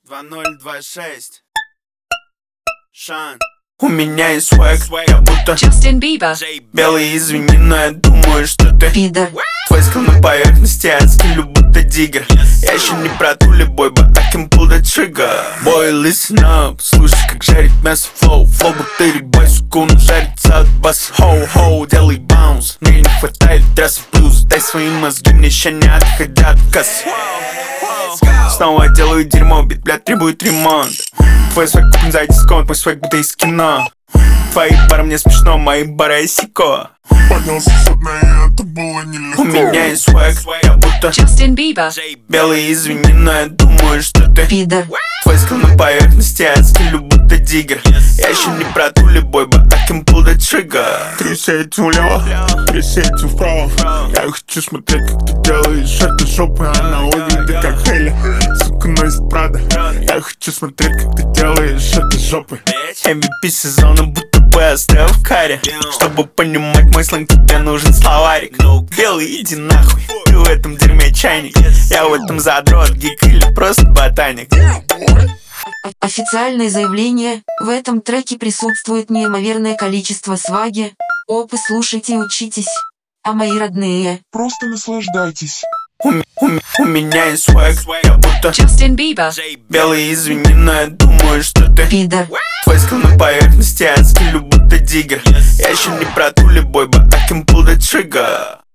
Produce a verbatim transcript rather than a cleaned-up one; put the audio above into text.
два ноль два шесть. Шан. У меня есть свэг, я будто Justin Bieber. белый, извини, но я думаю, что ты Пидор. Твой скилл на поверхности, я скиллю будто диггер. Я еще не про тули, бой, but I can pull the trigger. Boy, listen up, слушай, как жарит мясо флоу. Флоу будто рибой, сука, он жарится от бас. Хоу-хоу, делай баунс, мне не хватает трассы плюс. Дай свои мозги, мне еще не отходят от кассы. Снова делаю дерьмо, бит, блядь, требует ремонт. Твой свайк куплен за дисконт, мой свайк будто из кино. Твои бары мне смешно, мои бары сико. Поднялся с дна, и это было нелегко. У меня есть свэг, я будто Justin Bieber. белый, извини, но я думаю, что ты Пидор. Твой скилл на поверхности, я скиллю будто диггер. Я еще не про тули, бой, but I can pull the trigger. Трясеть влево, трясеть вправо. Я хочу смотреть, как ты делаешь это жопой. Она выглядит как Хейли, сука, носит Прада. Я хочу смотреть, как ты делаешь это жопой. эм ви пи сезона будто бы оставил в каре. Чтобы понимать мой сленг, тебе нужен словарик. Белый, иди нахуй, ты в этом дерьме чайник. Я в этом задрот, гик или просто ботаник. Официальное заявление. В этом треке присутствует неимоверное количество сваги. Опы, слушайте и учитесь. А мои родные, Просто наслаждайтесь. У, у, у меня есть свэг, я будто Justin Bieber. белый, извини, но я думаю, что ты пидор. Твой скилл на поверхности, я скиллю будто диггер. Я еще не про тули, бой, but I can pull the trigger.